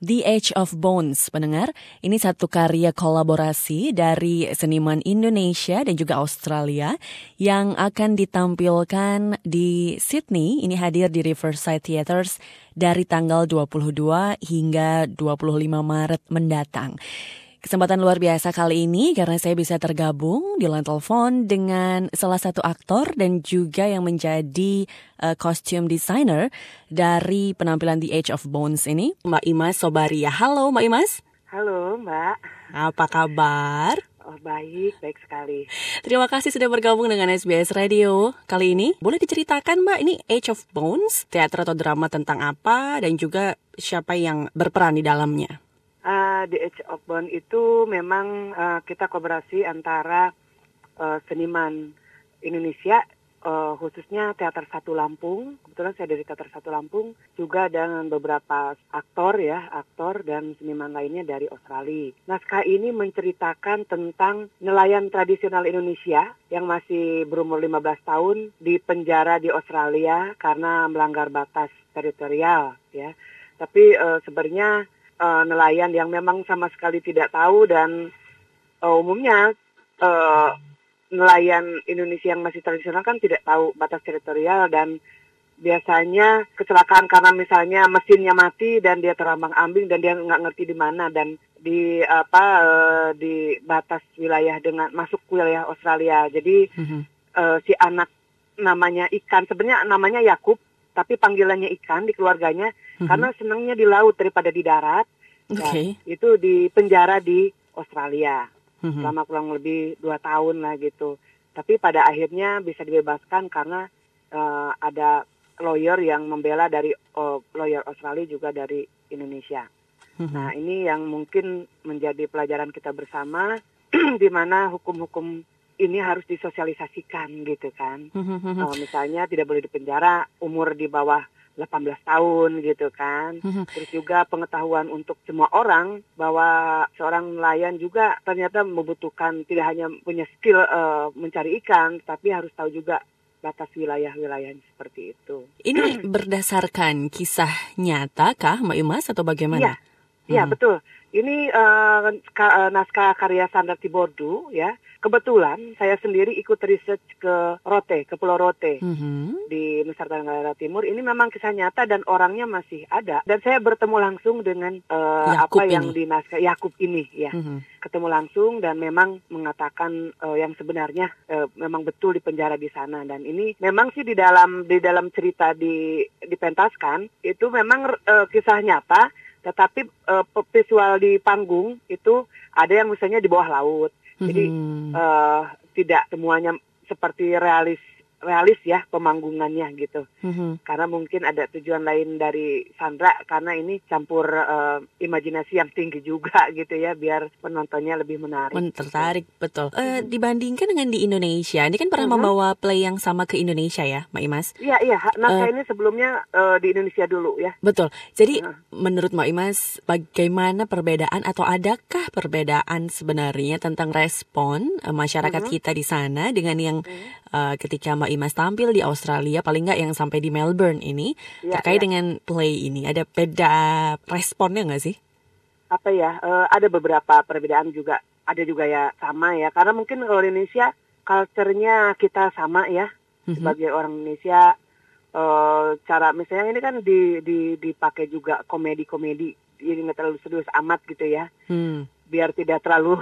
The Age of Bones, pendengar. Ini satu karya kolaborasi dari seniman Indonesia dan juga Australia yang akan ditampilkan di Sydney. Ini hadir di Riverside Theatres dari tanggal 22 hingga 25 Maret mendatang. Kesempatan luar biasa kali ini karena saya bisa tergabung di line telepon dengan salah satu aktor dan juga yang menjadi costume designer dari penampilan The Age of Bones ini, Mbak Imas Sobaria. Halo Mbak Imas. Halo Mbak. Apa kabar? Oh baik sekali. Terima kasih sudah bergabung dengan SBS Radio. Kali ini boleh diceritakan Mbak, ini Age of Bones, teater atau drama tentang apa dan juga siapa yang berperan di dalamnya? The Age of Bones itu memang kita kolaborasi antara seniman Indonesia, khususnya Teater Satu Lampung. Kebetulan saya dari Teater Satu Lampung, juga dengan beberapa aktor dan seniman lainnya dari Australia. Naskah ini menceritakan tentang nelayan tradisional Indonesia yang masih berumur 15 tahun di penjara di Australia karena melanggar batas teritorial, ya. Tapi sebenarnya nelayan yang memang sama sekali tidak tahu dan umumnya nelayan Indonesia yang masih tradisional kan tidak tahu batas teritorial dan biasanya kecelakaan karena misalnya mesinnya mati dan dia terombang-ambing dan dia nggak ngerti di mana dan di batas wilayah dengan masuk wilayah Australia. Jadi si anak namanya Ikan, sebenarnya namanya Yakub, tapi panggilannya Ikan di keluarganya karena senangnya di laut daripada di darat. Okay. Nah, itu di penjara di Australia selama kurang lebih 2 tahun lah gitu. Tapi pada akhirnya bisa dibebaskan karena ada lawyer yang membela dari lawyer Australia juga dari Indonesia. Nah, ini yang mungkin menjadi pelajaran kita bersama di mana hukum-hukum ini harus disosialisasikan gitu kan. Misalnya tidak boleh dipenjara umur di bawah 18 tahun gitu kan. Terus juga pengetahuan untuk semua orang bahwa seorang nelayan juga ternyata membutuhkan tidak hanya punya skill mencari ikan, tapi harus tahu juga batas wilayah-wilayah seperti itu. Ini berdasarkan kisah nyata kah Mbak Imas atau bagaimana? Iya, betul. Ini naskah karya Sandra Tibordu, ya. Kebetulan saya sendiri ikut research ke Pulau Rote di Nusa Tenggara Timur. Ini memang kisah nyata dan orangnya masih ada. Dan saya bertemu langsung dengan apa yang di naskah Yakub ini, ya. Ketemu langsung dan memang mengatakan yang sebenarnya memang betul di penjara di sana. Dan ini memang sih di dalam cerita dipentaskan itu memang kisah nyata. Tetapi visual di panggung itu ada yang misalnya di bawah laut. Jadi tidak semuanya seperti realis ya pemanggungannya gitu. Karena mungkin ada tujuan lain dari Sandra karena ini campur imajinasi yang tinggi juga gitu ya biar penontonnya lebih menarik. Tertarik, betul. Dibandingkan dengan di Indonesia, ini kan pernah membawa play yang sama ke Indonesia ya, Mbak Imas? Iya. Naskah ini sebelumnya di Indonesia dulu ya. Betul. Jadi menurut Mbak Imas, bagaimana perbedaan atau adakah perbedaan sebenarnya tentang respon masyarakat kita di sana dengan yang ketika Mbak Imas tampil di Australia, paling nggak yang sampai di Melbourne ini, terkait dengan play ini, ada beda responnya nggak sih? Ada beberapa perbedaan juga, ada juga ya sama ya, karena mungkin kalau di Indonesia, culture-nya kita sama ya, sebagai orang Indonesia, cara misalnya ini kan dipakai juga komedi-komedi, jadi nggak terlalu serius amat gitu ya, biar tidak terlalu,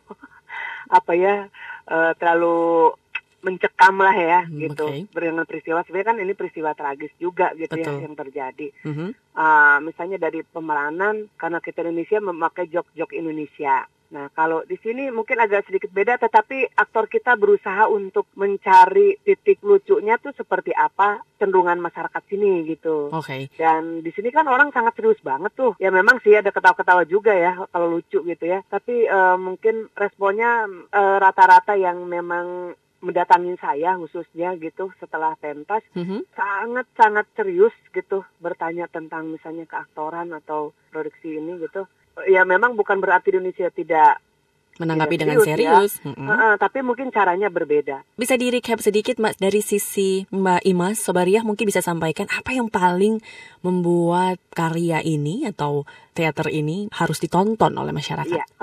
terlalu mencekam lah ya gitu. Dengan peristiwa sebenarnya kan ini peristiwa tragis juga gitu. Betul. Ya yang terjadi. Misalnya dari pemeranan karena kita Indonesia memakai jok-jok Indonesia. Nah kalau di sini mungkin agak sedikit beda, tetapi aktor kita berusaha untuk mencari titik lucunya tuh seperti apa cenderungan masyarakat sini gitu. Dan di sini kan orang sangat serius banget tuh. Ya memang sih ada ketawa-ketawa juga ya kalau lucu gitu ya. Tapi mungkin responnya rata-rata yang memang mendatangi saya khususnya gitu setelah pentas sangat serius gitu bertanya tentang misalnya keaktoran atau produksi ini gitu. Ya memang bukan berarti Indonesia tidak menanggapi dengan serius. Ya. Tapi mungkin caranya berbeda. Bisa di-recap sedikit Mas, dari sisi Mbak Imas Sobariah mungkin bisa sampaikan apa yang paling membuat karya ini atau teater ini harus ditonton oleh masyarakat. Ya.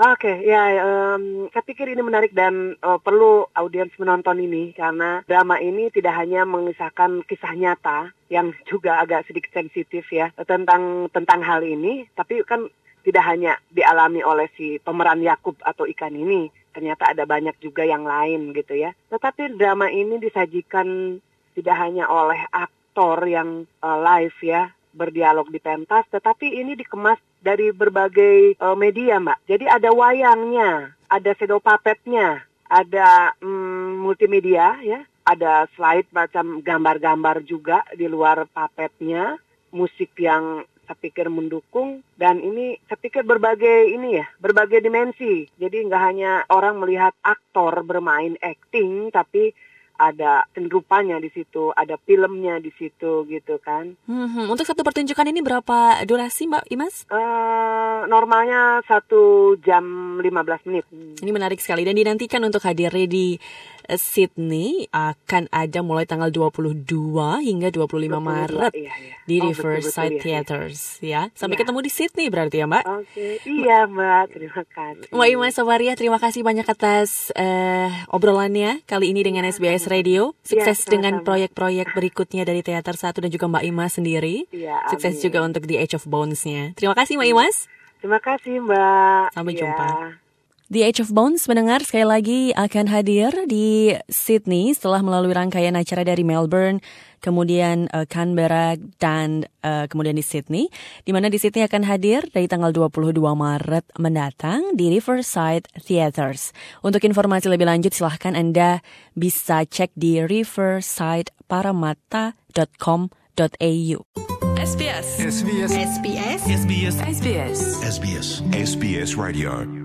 Saya pikir ini menarik dan perlu audiens menonton ini karena drama ini tidak hanya mengisahkan kisah nyata yang juga agak sedikit sensitif ya tentang hal ini, tapi kan tidak hanya dialami oleh si pemeran Yakub atau ikan ini, ternyata ada banyak juga yang lain gitu ya. Tetapi drama ini disajikan tidak hanya oleh aktor yang live ya, berdialog di pentas, tetapi ini dikemas dari berbagai media, Mbak. Jadi ada wayangnya, ada shadow puppetnya, ada multimedia ya, ada slide macam gambar-gambar juga di luar puppetnya, musik yang saya pikir mendukung, dan ini saya pikir berbagai dimensi. Jadi nggak hanya orang melihat aktor bermain acting, tapi ada rupanya di situ, ada filmnya di situ gitu kan. Untuk satu pertunjukan ini berapa durasi Mbak Imas? Normalnya 1 jam 15 menit. Ini menarik sekali dan dinantikan untuk hadir di Sydney, akan ada mulai tanggal 22 hingga 25 Maret di Riverside Theatres ya. Sampai ketemu di Sydney berarti ya Mbak? Oke. Iya Mbak, terima kasih. Mbak Imas Sobariah, terima kasih banyak atas obrolannya kali ini dengan SBS Radio. Sukses dengan proyek-proyek berikutnya dari Teater 1 dan juga Mbak Imas sendiri. Sukses juga untuk The Age of Bones-nya. Terima kasih Mbak Imas. Terima kasih Mbak. Sampai jumpa. The Age of Bones mendengar sekali lagi akan hadir di Sydney setelah melalui rangkaian acara dari Melbourne, kemudian Canberra dan kemudian di Sydney, di mana di Sydney akan hadir dari tanggal 22 Maret mendatang di Riverside Theatres. Untuk informasi lebih lanjut silahkan Anda bisa cek di riversideparamata.com.au. SBS. SBS. SBS. SBS. SBS. SBS. SBS Radio.